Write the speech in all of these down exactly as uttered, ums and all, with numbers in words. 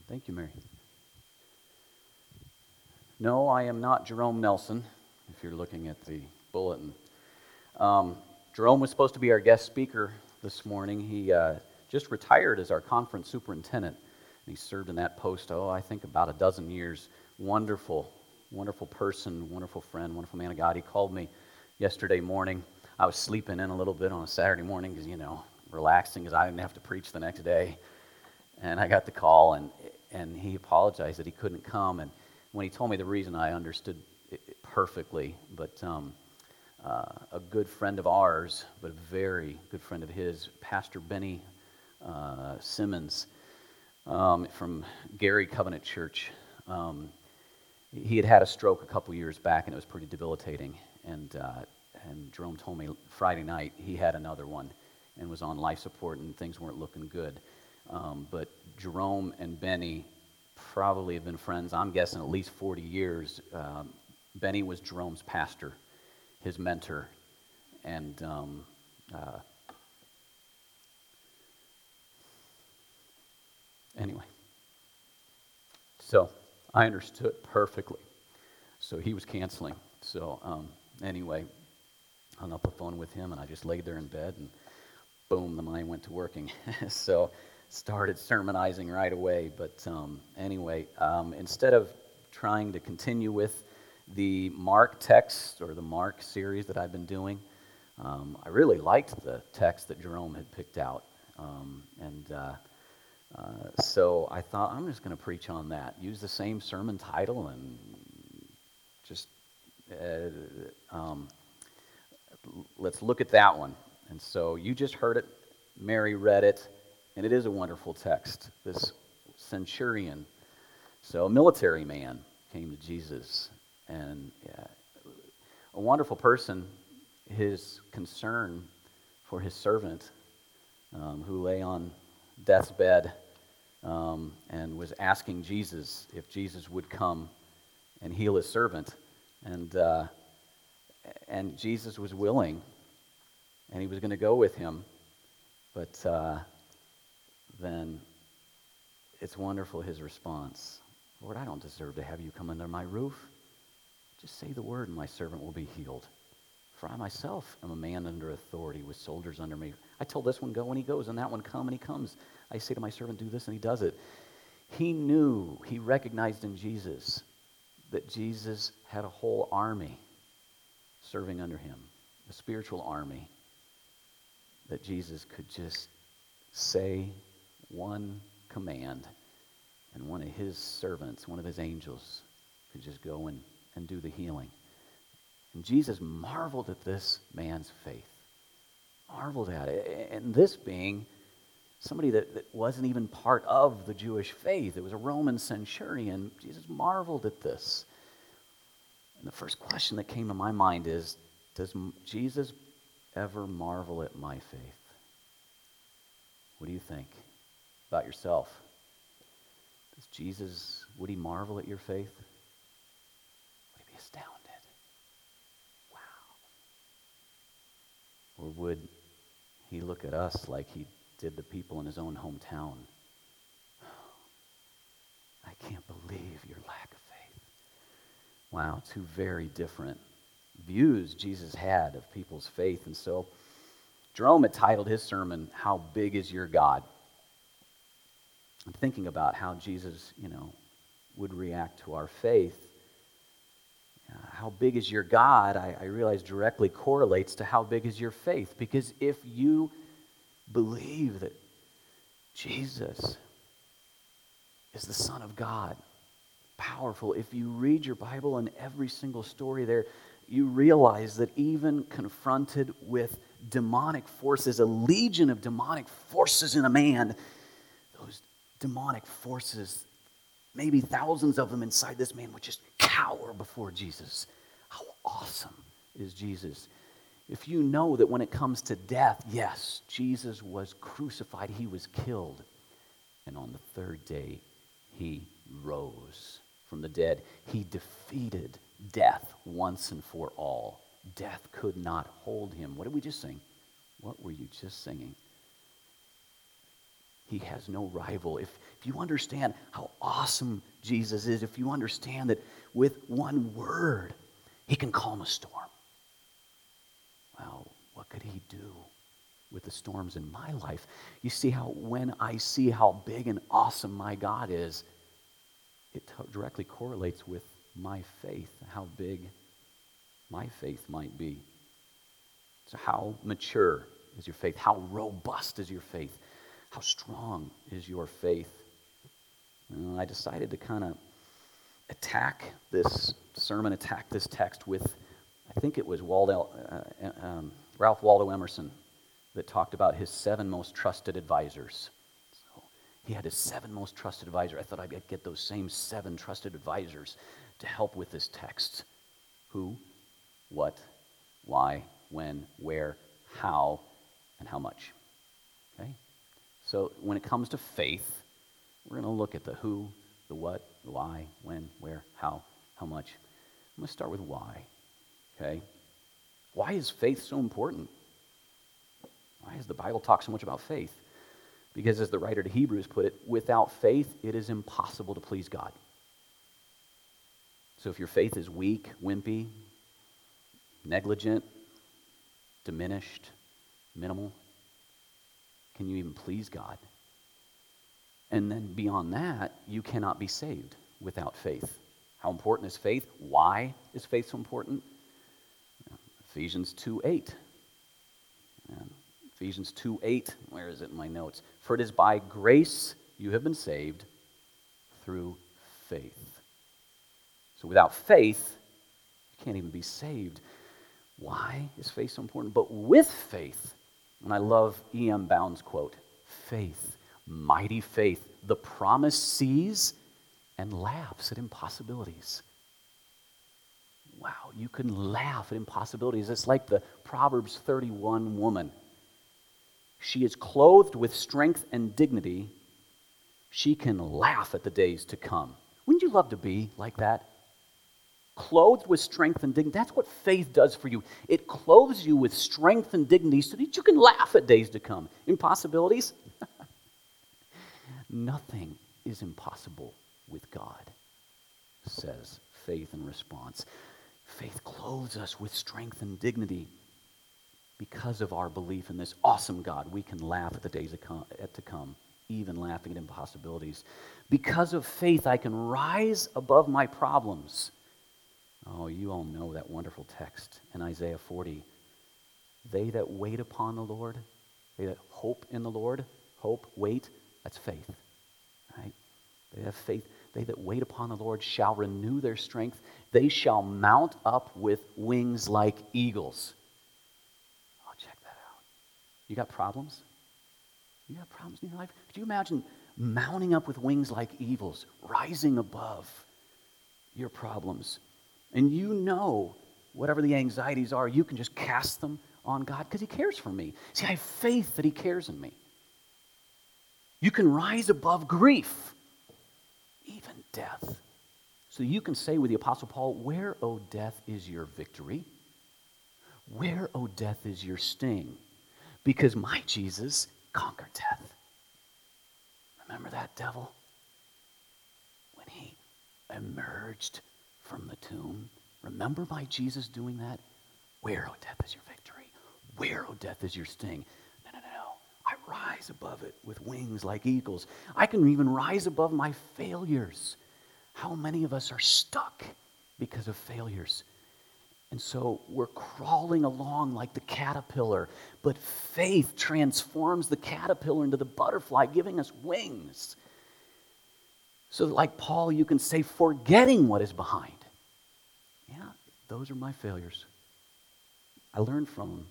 Thank you, Mary. No, I am not Jerome Nelson, if you're looking at the bulletin. Um, Jerome was supposed to be our guest speaker this morning. He uh, just retired as our conference superintendent. And he served in that post, oh, I think about a dozen years. Wonderful, wonderful person, wonderful friend, wonderful man of God. He called me yesterday morning. I was sleeping in a little bit on a Saturday morning because, you know, relaxing because I didn't have to preach the next day. And I got the call, and and he apologized that he couldn't come. And when he told me the reason, I understood it perfectly. But um, uh, a good friend of ours, but a very good friend of his, Pastor Benny uh, Simmons um, from Gary Covenant Church, um, he had had a stroke a couple years back, and it was pretty debilitating. And uh, and Jerome told me Friday night he had another one and was on life support, and things weren't looking good. Um, but Jerome and Benny probably have been friends, I'm guessing, at least forty years. Um, Benny was Jerome's pastor, his mentor. And um, uh, anyway, so I understood perfectly. So he was canceling. So um, anyway, hung up the phone with him, and I just laid there in bed, and boom, the mind went to working. So started sermonizing right away. But um, anyway, um, instead of trying to continue with the Mark text or the Mark series that I've been doing, um, I really liked the text that Jerome had picked out. Um, and uh, uh, so I thought, I'm just going to preach on that. Use the same sermon title and just uh, um, let's look at that one. And so you just heard it. Mary read it. And it is a wonderful text. This centurion, so a military man, came to Jesus. And uh, a wonderful person, his concern for his servant um, who lay on death's bed um, and was asking Jesus if Jesus would come and heal his servant. And, uh, and Jesus was willing, and he was going to go with him. But uh, then it's wonderful, his response. Lord, I don't deserve to have you come under my roof. Just say the word and my servant will be healed. For I myself am a man under authority with soldiers under me. I tell this one, go, and he goes, and that one, come, and he comes. I say to my servant, do this, and he does it. He knew, he recognized in Jesus that Jesus had a whole army serving under him, a spiritual army, that Jesus could just say one command, and one of his servants, one of his angels, could just go and, and do the healing. And Jesus marveled at this man's faith. Marveled at it. And this being somebody that, that wasn't even part of the Jewish faith. It was a Roman centurion. Jesus marveled at this. And the first question that came to my mind is, does Jesus ever marvel at my faith? What do you think about yourself? Does Jesus, would he marvel at your faith? Would he be astounded? Wow. Or would he look at us like he did the people in his own hometown? I can't believe your lack of faith. Wow, two very different views Jesus had of people's faith. And so Jerome had titled his sermon, How Big Is Your God? I'm thinking about how Jesus, you know, would react to our faith. Uh, how big is your God, I, I realize directly correlates to how big is your faith. Because if you believe that Jesus is the Son of God, powerful, if you read your Bible and every single story there, you realize that even confronted with demonic forces, a legion of demonic forces in a man, those demonic forces, maybe thousands of them inside this man, would just cower before Jesus. How awesome is Jesus? If you know that when it comes to death, yes, Jesus was crucified, he was killed, and on the third day, he rose from the dead. He defeated death once and for all. Death could not hold him. What did we just sing? What were you just singing? He has no rival. If, if you understand how awesome Jesus is, if you understand that with one word, he can calm a storm. Well, what could he do with the storms in my life? You see how when I see how big and awesome my God is, it t- directly correlates with my faith, how big my faith might be. So how mature is your faith? How robust is your faith? How strong is your faith? Well, I decided to kind of attack this sermon, attack this text with, I think it was Waldo, uh, um, Ralph Waldo Emerson that talked about his seven most trusted advisors. So he had his seven most trusted advisors. I thought I'd get those same seven trusted advisors to help with this text. Who, what, why, when, where, how, and how much. Okay? So when it comes to faith, we're going to look at the who, the what, the why, when, where, how, how much. I'm going to start with why. Okay? Why is faith so important? Why does the Bible talk so much about faith? Because as the writer to Hebrews put it, without faith, it is impossible to please God. So if your faith is weak, wimpy, negligent, diminished, minimal, can you even please God? And then beyond that, you cannot be saved without faith. How important is faith? Why is faith so important? Ephesians two eight. And Ephesians two eight, where is it in my notes? For it is by grace you have been saved through faith. So without faith, you can't even be saved. Why is faith so important? But with faith, and I love E M Bound's quote, faith, mighty faith, the promise sees and laughs at impossibilities. Wow, you can laugh at impossibilities. It's like the Proverbs thirty-one woman. She is clothed with strength and dignity. She can laugh at the days to come. Wouldn't you love to be like that? Clothed with strength and dignity. That's what faith does for you. It clothes you with strength and dignity so that you can laugh at days to come. Impossibilities? Nothing is impossible with God, says faith in response. Faith clothes us with strength and dignity. Because of our belief in this awesome God, we can laugh at the days to come, even laughing at impossibilities. Because of faith, I can rise above my problems. Oh, you all know that wonderful text in Isaiah forty. They that wait upon the Lord, they that hope in the Lord, hope, wait, that's faith, right? They have faith. They that wait upon the Lord shall renew their strength. They shall mount up with wings like eagles. Oh, check that out. You got problems? You got problems in your life? Could you imagine mounting up with wings like eagles, rising above your problems? And you know, whatever the anxieties are, you can just cast them on God because he cares for me. See, I have faith that he cares in me. You can rise above grief, even death. So you can say with the Apostle Paul, where, O death, is your victory? Where, O death, is your sting? Because my Jesus conquered death. Remember that, devil? When he emerged from the tomb. Remember my Jesus doing that? Where, O death, is your victory? Where, O death, is your sting? No, no, no, no. I rise above it with wings like eagles. I can even rise above my failures. How many of us are stuck because of failures? And so we're crawling along like the caterpillar, but faith transforms the caterpillar into the butterfly, giving us wings. So like Paul, you can say, forgetting what is behind. Yeah, those are my failures. I learned from them.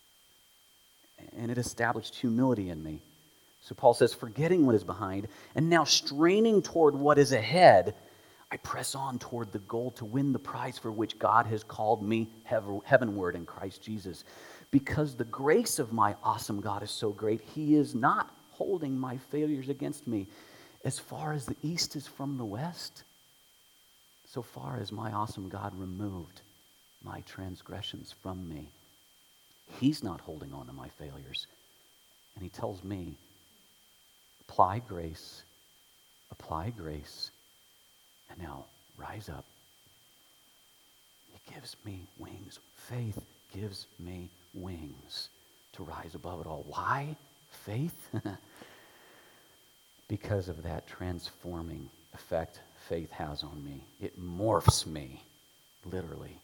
And it established humility in me. So Paul says, forgetting what is behind, and now straining toward what is ahead, I press on toward the goal to win the prize for which God has called me heavenward in Christ Jesus. Because the grace of my awesome God is so great, he is not holding my failures against me. As far as the east is from the west, so far as my awesome God removed my transgressions from me. He's not holding on to my failures. And he tells me, apply grace, apply grace, and now rise up. He gives me wings. Faith gives me wings to rise above it all. Why? Faith? Because of that transforming effect faith has on me. It morphs me, literally.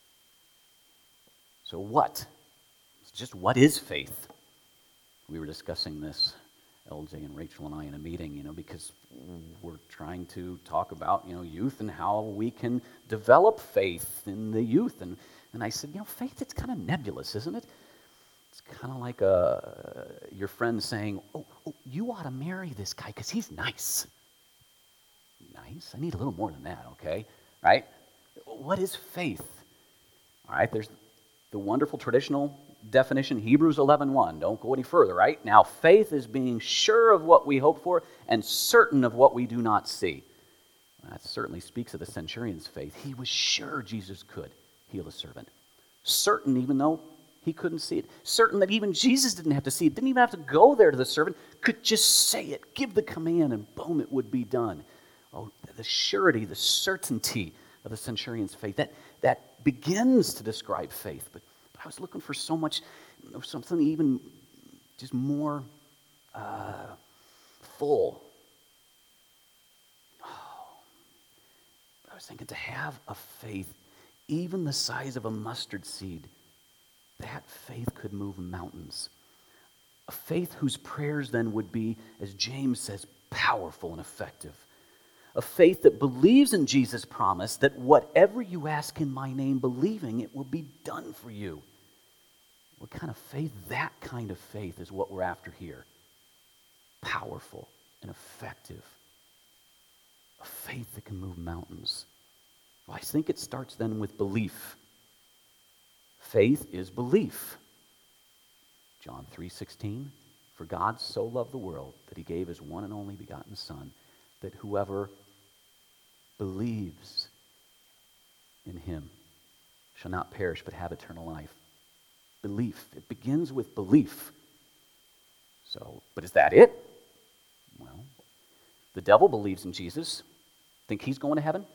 So what? It's just what is faith? We were discussing this, L J and Rachel and I, in a meeting, you know, because we're trying to talk about, you know, youth and how we can develop faith in the youth. And, and I said, you know, faith, it's kind of nebulous, isn't it? It's kind of like a, your friend saying, oh, oh, you ought to marry this guy because he's nice. Nice? I need a little more than that, okay? Right? What is faith? All right, there's the wonderful traditional definition, Hebrews eleven one. Don't go any further, right? Now, faith is being sure of what we hope for and certain of what we do not see. That certainly speaks of the centurion's faith. He was sure Jesus could heal a servant. Certain, even though he couldn't see it. Certain that even Jesus didn't have to see it, didn't even have to go there to the servant, could just say it, give the command, and boom, it would be done. Oh, the surety, the certainty of the centurion's faith, that, that begins to describe faith. But, but I was looking for so much, something even just more uh, full. Oh, I was thinking to have a faith, even the size of a mustard seed, that faith could move mountains. A faith whose prayers then would be, as James says, powerful and effective. A faith that believes in Jesus' promise that whatever you ask in my name, believing it will be done for you. What kind of faith? That kind of faith is what we're after here. Powerful and effective. A faith that can move mountains. Well, I think it starts then with belief. Faith is belief. John three sixteen, for God so loved the world that he gave his one and only begotten Son, that whoever believes in him shall not perish but have eternal life. Belief. It begins with belief. So, but is that it? Well, the devil believes in Jesus. Think he's going to heaven?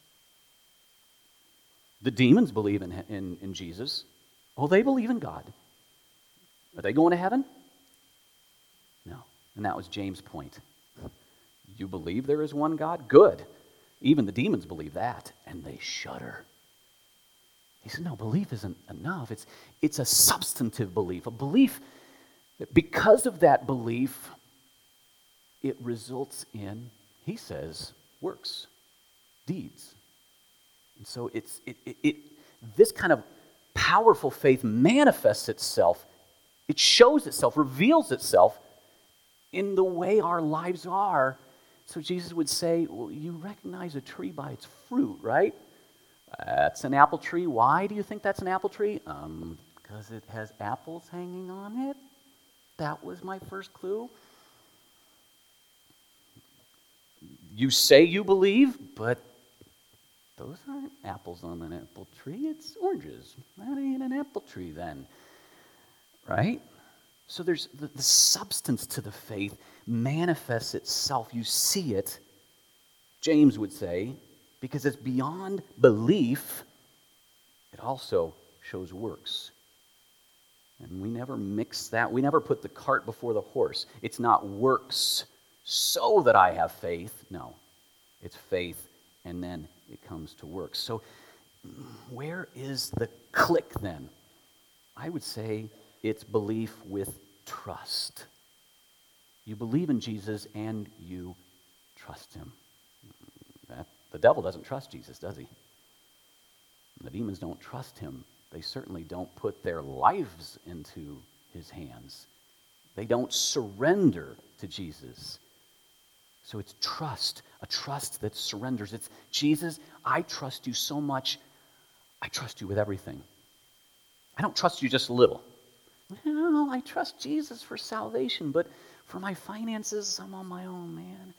The demons believe in, in, in Jesus. Oh, they believe in God. Are they going to heaven? No. And that was James' point. You believe there is one God? Good. Even the demons believe that, and they shudder. He said, no, belief isn't enough. It's, it's a substantive belief, a belief that because of that belief, it results in, he says, works, deeds. And so it's it, it, it this kind of powerful faith manifests itself, it shows itself, reveals itself in the way our lives are. So Jesus would say, well, you recognize a tree by its fruit, right? That's an apple tree. Why do you think that's an apple tree? Um, because it has apples hanging on it. That was my first clue. You say you believe, but those aren't apples on an apple tree. It's oranges. That ain't an apple tree then, right? So there's the, the substance to the faith manifests itself. You see it, James would say, because it's beyond belief. It also shows works. And we never mix that. We never put the cart before the horse. It's not works so that I have faith. No, it's faith and then it comes to works. So where is the click then? I would say it's belief with trust. You believe in Jesus and you trust him. That, the devil doesn't trust Jesus, does he? The demons don't trust him. They certainly don't put their lives into his hands. They don't surrender to Jesus. So it's trust, a trust that surrenders. It's, Jesus, I trust you so much, I trust you with everything. I don't trust you just a little. Well, I trust Jesus for salvation, but for my finances, I'm on my own, man.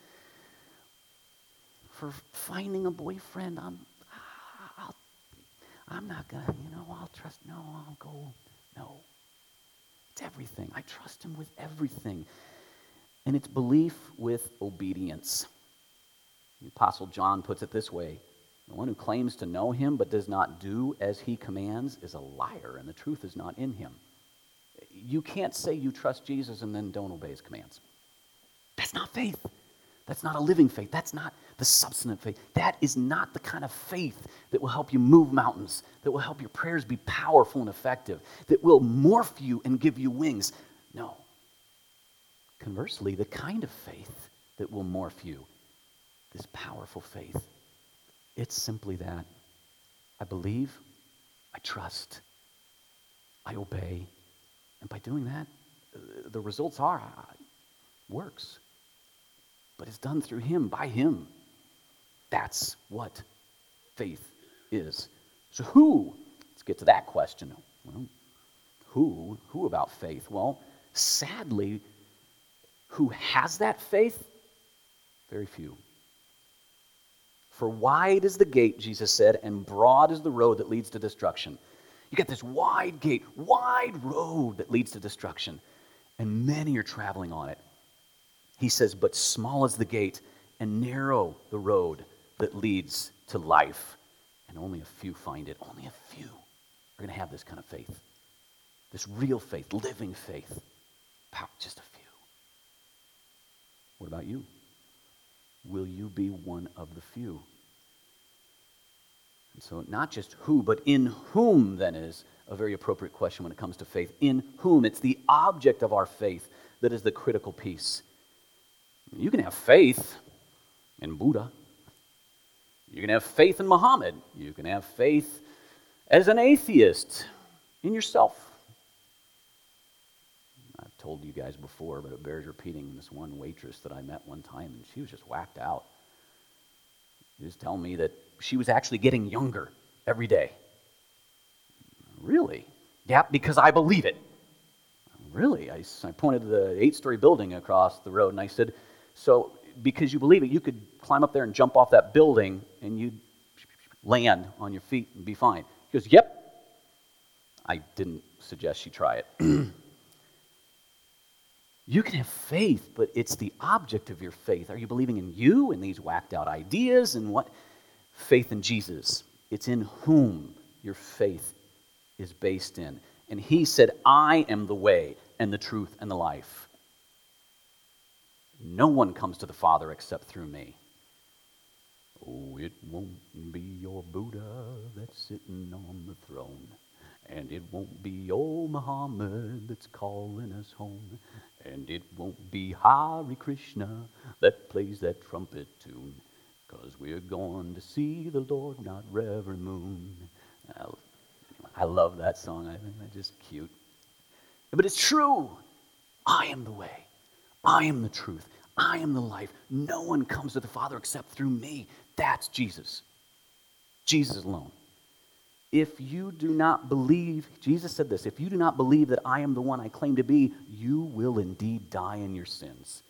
For finding a boyfriend, I'm, I'll, I'm not gonna, you know, I'll trust, no, I'll go, no. It's everything. I trust him with everything. And it's belief with obedience. The Apostle John puts it this way: the one who claims to know him but does not do as he commands is a liar, and the truth is not in him. You can't say you trust Jesus and then don't obey his commands. That's not faith. That's not a living faith. That's not the substantive faith. That is not the kind of faith that will help you move mountains, that will help your prayers be powerful and effective, that will morph you and give you wings. No. Conversely, the kind of faith that will morph you, this powerful faith, it's simply that. I believe, I trust, I obey, and by doing that, the results are works. But it's done through him, by him. That's what faith is. So who? Let's get to that question. Well, who? Who about faith? Well, sadly, who has that faith? Very few. For wide is the gate, Jesus said, and broad is the road that leads to destruction. You got this wide gate, wide road that leads to destruction, and many are traveling on it. He says, but small is the gate and narrow the road that leads to life, and only a few find it. Only a few are going to have this kind of faith, this real faith, living faith. Just a few. What about you? Will you be one of the few? And so not just who, but in whom, then, is a very appropriate question when it comes to faith. In whom? It's the object of our faith that is the critical piece. You can have faith in Buddha. You can have faith in Muhammad. You can have faith as an atheist in yourself. I've told you guys before, but it bears repeating. This one waitress that I met one time, and she was just whacked out. She was telling me that she was actually getting younger every day. Really? Yeah, because I believe it. Really? I, I pointed to the eight-story building across the road, and I said, so because you believe it, you could climb up there and jump off that building, and you'd land on your feet and be fine. He goes, yep. I didn't suggest she try it. You can have faith, but it's the object of your faith. Are you believing in you and these whacked out ideas and what? Faith in Jesus. It's in whom your faith is based in. And he said, I am the way and the truth and the life. No one comes to the Father except through me. Oh, it won't be your Buddha that's sitting on the throne. And it won't be old Muhammad that's calling us home. And it won't be Hare Krishna that plays that trumpet tune. Because we're going to see the Lord, not Reverend Moon. I, I love that song. I think that's just cute. But it's true. I am the way. I am the truth. I am the life. No one comes to the Father except through me. That's Jesus. Jesus alone. If you do not believe, Jesus said this, if you do not believe that I am the one I claim to be, you will indeed die in your sins.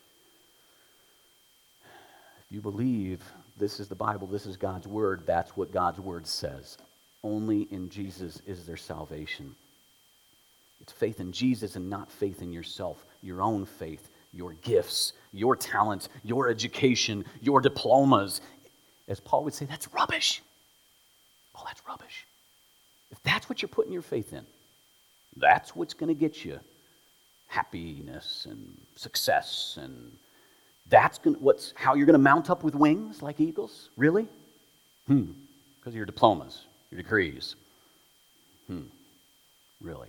If you believe this is the Bible, this is God's word, that's what God's word says. Only in Jesus is there salvation. It's faith in Jesus and not faith in yourself, your own faith, your gifts, your talents, your education, your diplomas. As Paul would say, that's rubbish. Oh, that's rubbish. If that's what you're putting your faith in, that's what's going to get you happiness and success, and that's going to, what's how you're going to mount up with wings like eagles? Really? Hmm. Because of your diplomas, your degrees. Hmm. Really?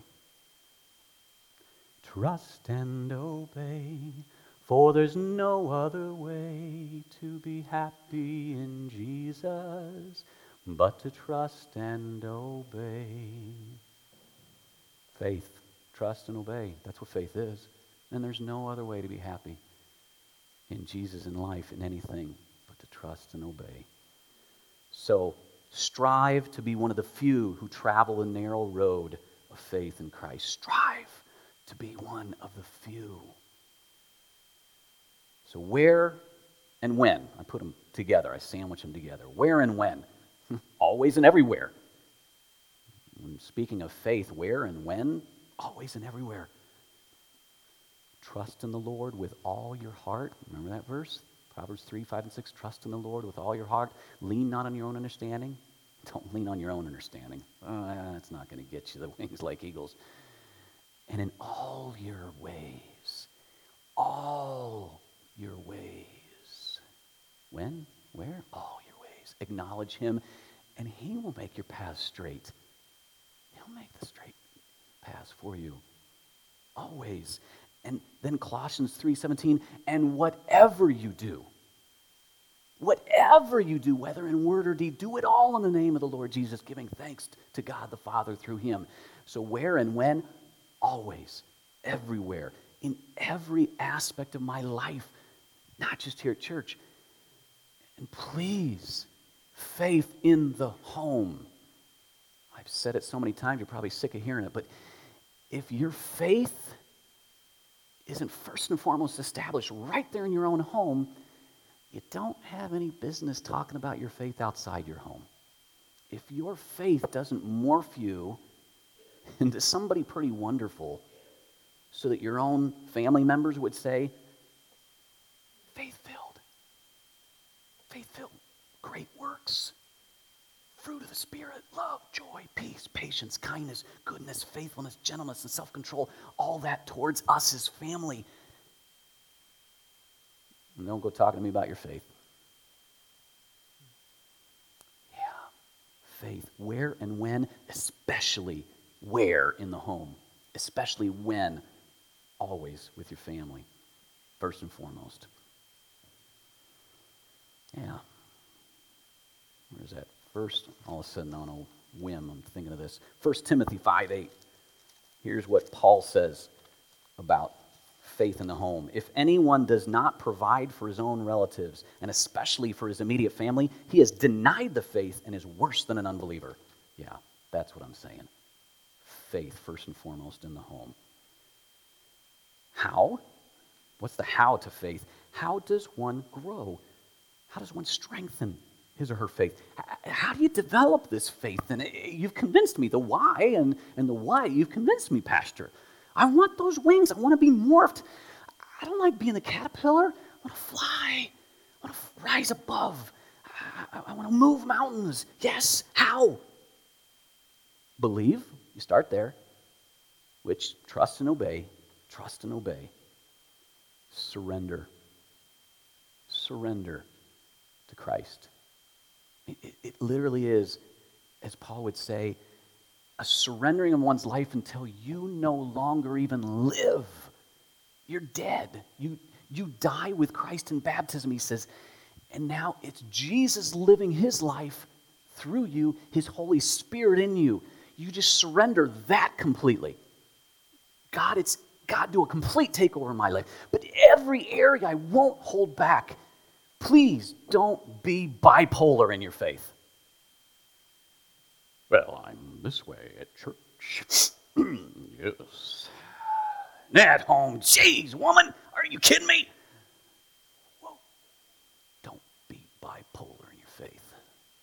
Trust and obey, for there's no other way to be happy in Jesus but to trust and obey. Faith, trust and obey. That's what faith is. And there's no other way to be happy in Jesus, in life, in anything, but to trust and obey. So strive to be one of the few who travel the narrow road of faith in Christ. Strive to be one of the few. So where and when? I put them together. I sandwich them together. Where and when? Always and everywhere. When speaking of faith, where and when? Always and everywhere. Trust in the Lord with all your heart. Remember that verse? Proverbs three, five, and six. Trust in the Lord with all your heart. Lean not on your own understanding. Don't lean on your own understanding. Uh, that's not going to get you the wings like eagles. And in all your ways, all your ways. When? Where? All your ways. Acknowledge him, and he will make your paths straight. He'll make the straight paths for you. Always. And then Colossians three seventeen, and whatever you do, whatever you do, whether in word or deed, do it all in the name of the Lord Jesus, giving thanks to God the Father through him. So where and when? Always, everywhere, in every aspect of my life, not just here at church. And please, faith in the home. I've said it so many times, you're probably sick of hearing it, but if your faith isn't first and foremost established right there in your own home, you don't have any business talking about your faith outside your home. If your faith doesn't morph you into somebody pretty wonderful so that your own family members would say, faith-filled, faith-filled, great works, fruit of the Spirit, love, joy, peace, patience, kindness, goodness, faithfulness, gentleness, and self-control, all that towards us as family. And don't go talking to me about your faith. Yeah, faith. Where and when, especially where in the home, especially when, always with your family, first and foremost. Yeah. Where's that? First, all of a sudden on a whim, I'm thinking of this. First Timothy five eight. Here's what Paul says about faith in the home. If anyone does not provide for his own relatives, and especially for his immediate family, he has denied the faith and is worse than an unbeliever. Yeah, that's what I'm saying. Faith, first and foremost, in the home. How? What's the how to faith? How does one grow? How does one strengthen his or her faith? How do you develop this faith? And you've convinced me. The why and, and the what, you've convinced me, Pastor. I want those wings. I want to be morphed. I don't like being the caterpillar. I want to fly. I want to rise above. I, I, I want to move mountains. Yes. How? Believe. You start there. Which, trust and obey. Trust and obey. Surrender. Surrender to Christ. It, it, it literally is, as Paul would say, a surrendering of one's life until you no longer even live. You're dead. You, you die with Christ in baptism, he says. And now it's Jesus living his life through you, his Holy Spirit in you. You just surrender that completely. God, it's God, do a complete takeover in my life. But every area I won't hold back. Please don't be bipolar in your faith. Well, I'm this way at church. Yes. At home, geez, woman, are you kidding me? Whoa. Don't be bipolar in your faith.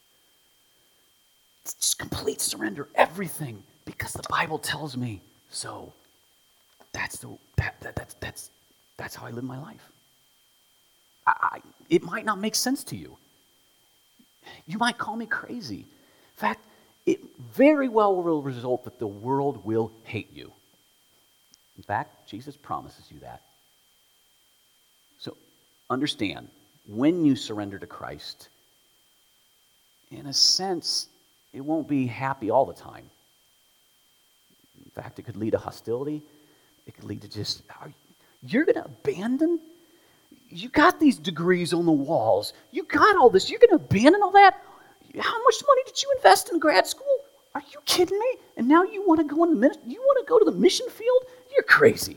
It's just complete surrender, everything, because the Bible tells me so. That's the that, that that's that's that's how I live my life. I, I, it might not make sense to you. You might call me crazy. In fact, it very well will result that the world will hate you. In fact, Jesus promises you that. So understand, when you surrender to Christ, in a sense, it won't be happy all the time. In fact, it could lead to hostility. It could lead to just, you're going to abandon? You got these degrees on the walls. You got all this. You're going to abandon all that? How much money did you invest in grad school? Are you kidding me? And now you want to go in the ministry? You want to go to the mission field? You're crazy.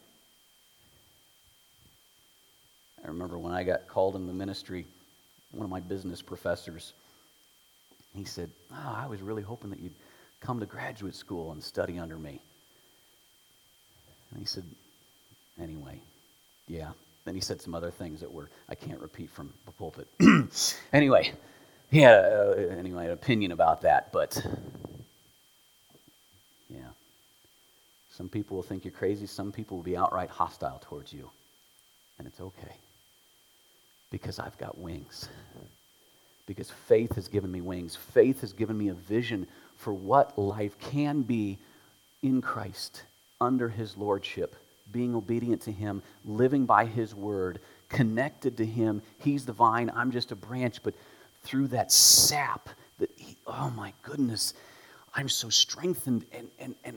I remember when I got called in the ministry, one of my business professors, he said, oh, I was really hoping that you'd come to graduate school and study under me. And he said, anyway, yeah. Then he said some other things that were, I can't repeat from the pulpit. Anyway, he had a, uh, anyway, an opinion about that, but yeah. Some people will think you're crazy. Some people will be outright hostile towards you. And it's okay. Because I've got wings. Because faith has given me wings. Faith has given me a vision for what life can be in Christ, under his lordship, being obedient to him, living by his word, connected to him. He's the vine, I'm just a branch, but through that sap, that he, oh my goodness, I'm so strengthened, and, and, and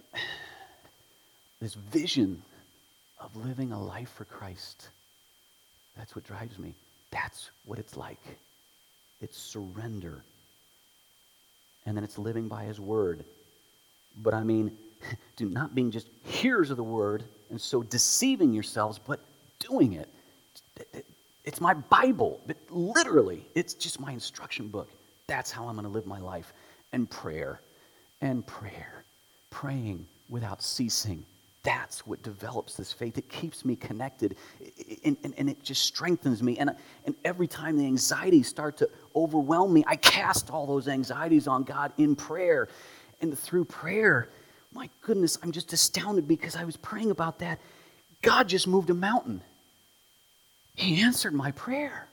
this vision of living a life for Christ, that's what drives me. That's what it's like. It's surrender. And then it's living by his word. But I mean, do not being just hearers of the word and so deceiving yourselves, but doing it. It's my Bible. But literally, it's just my instruction book. That's how I'm going to live my life. And prayer. And prayer. Praying without ceasing. That's what develops this faith. It keeps me connected, and, and, and it just strengthens me. And, and every time the anxieties start to overwhelm me, I cast all those anxieties on God in prayer. And through prayer, my goodness, I'm just astounded because I was praying about that. God just moved a mountain. He answered my prayer.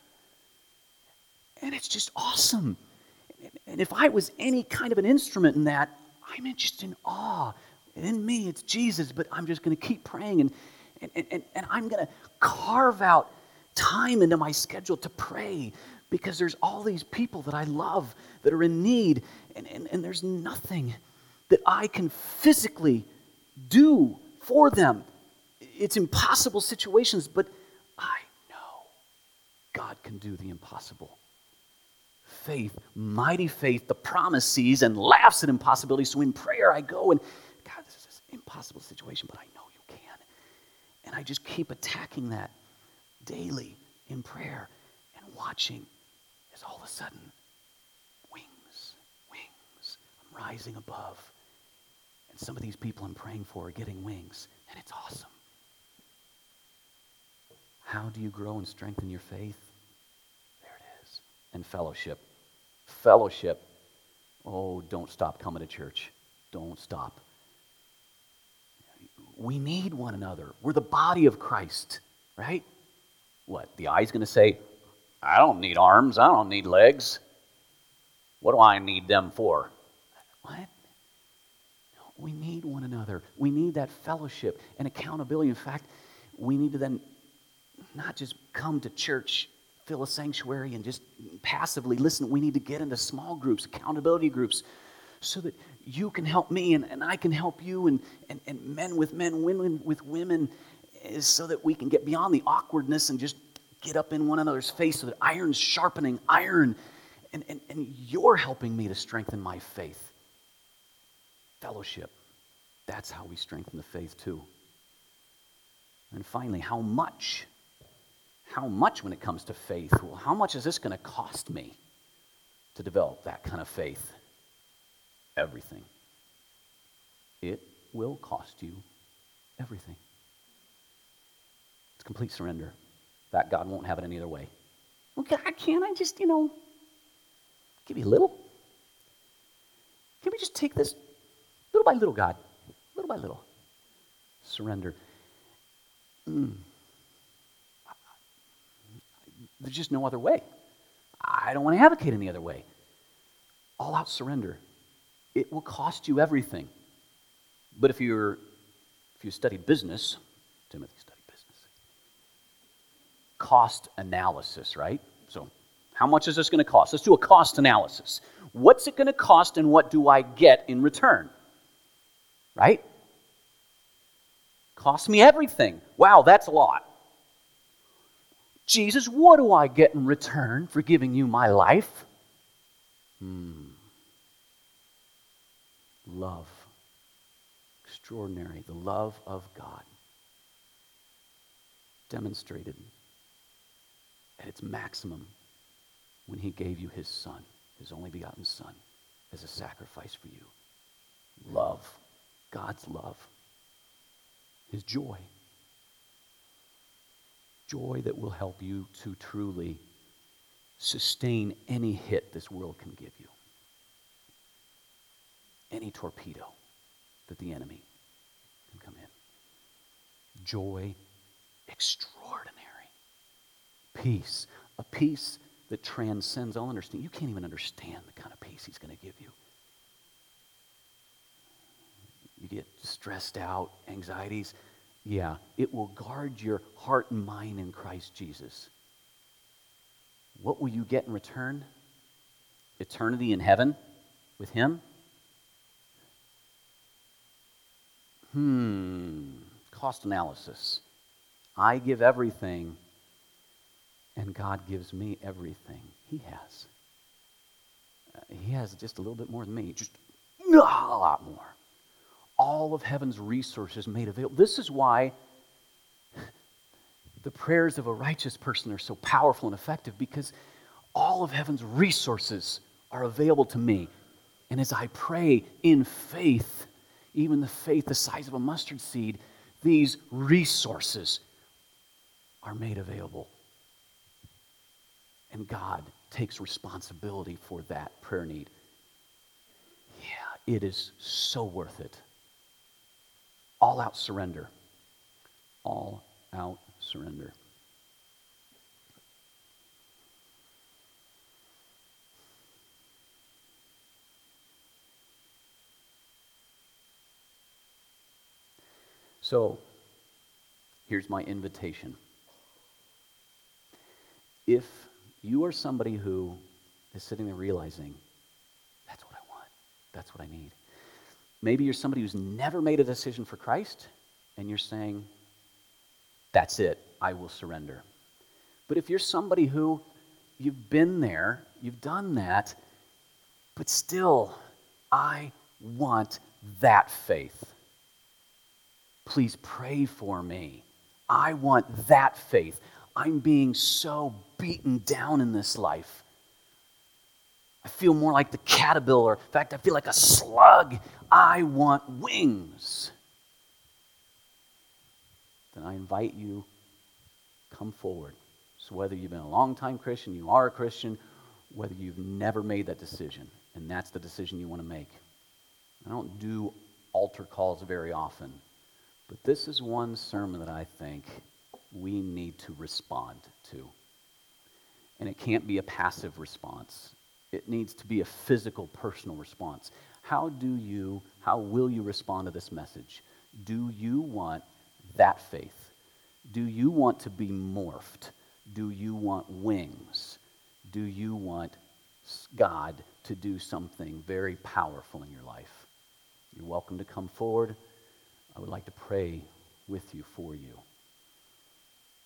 And it's just awesome. And if I was any kind of an instrument in that, I'm just in awe. In me, it's Jesus, but I'm just going to keep praying, and, and, and, and I'm going to carve out time into my schedule to pray, because there's all these people that I love that are in need, and, and, and there's nothing that I can physically do for them. It's impossible situations, but I know God can do the impossible. Faith, mighty faith, the promise sees and laughs at impossibilities. So in prayer I go and, God, this is an impossible situation, but I know you can. And I just keep attacking that daily in prayer and watching as all of a sudden, wings, wings, I'm rising above. And some of these people I'm praying for are getting wings, and it's awesome. How do you grow and strengthen your faith? There it is. And fellowship. Fellowship. Oh, don't stop coming to church. Don't stop. We need one another. We're the body of Christ, right? What? The eye's going to say, I don't need arms. I don't need legs. What do I need them for? What? No, we need one another. We need that fellowship and accountability. In fact, we need to then not just come to church, fill a sanctuary, and just passively listen. We need to get into small groups, accountability groups, so that you can help me and, and I can help you, and, and, and men with men, women with women, is so that we can get beyond the awkwardness and just get up in one another's face, so that iron's sharpening iron, and, and, and you're helping me to strengthen my faith. Fellowship. That's how we strengthen the faith too. And finally, how much? How much when it comes to faith? Well, how much is this going to cost me to develop that kind of faith? Everything. It will cost you everything. It's complete surrender. That God won't have it any other way. Okay, can't I just, you know, give you a little? Can we just take this little by little, God? Little by little. Surrender. Mm. There's just no other way. I don't want to advocate any other way. All out surrender. It will cost you everything. But if you're if you study business, Timothy studied business. Cost analysis, right? So, how much is this going to cost? Let's do a cost analysis. What's it going to cost, and what do I get in return? Right? Cost me everything. Wow, that's a lot. Jesus, what do I get in return for giving you my life? Hmm. Love. Extraordinary. The love of God. Demonstrated at its maximum when he gave you his son, his only begotten son, as a sacrifice for you. Love. God's love. His joy. Joy that will help you to truly sustain any hit this world can give you. Any torpedo that the enemy. can come in. Joy extraordinary. Peace, a peace that transcends all understanding. You can't even understand the kind of peace he's going to give you. You get stressed out, anxieties. Yeah, it will guard your heart and mind in Christ Jesus. What will you get in return? Eternity in heaven with him? Hmm, cost analysis. I give everything, and God gives me everything he has. Uh, he has just a little bit more than me, just a lot more. All of heaven's resources made available. This is why the prayers of a righteous person are so powerful and effective, because all of heaven's resources are available to me. And as I pray in faith, even the faith the size of a mustard seed, these resources are made available. And God takes responsibility for that prayer need. Yeah, it is so worth it. All out surrender. All out surrender. So, here's my invitation. If you are somebody who is sitting there realizing, that's what I want, that's what I need. Maybe you're somebody who's never made a decision for Christ, and you're saying, that's it, I will surrender. But if you're somebody who, you've been there, you've done that, but still, I want that faith. Please pray for me. I want that faith. I'm being so beaten down in this life. I feel more like the caterpillar. In fact, I feel like a slug. I want wings. Then I invite you, come forward. So whether you've been a long-time Christian, you are a Christian, whether you've never made that decision, and that's the decision you want to make. I don't do altar calls very often, but this is one sermon that I think we need to respond to. And it can't be a passive response. It needs to be a physical, personal response. How do you, how will you respond to this message? Do you want that faith? Do you want to be morphed? Do you want wings? Do you want God to do something very powerful in your life? You're welcome to come forward. I would like to pray with you, for you.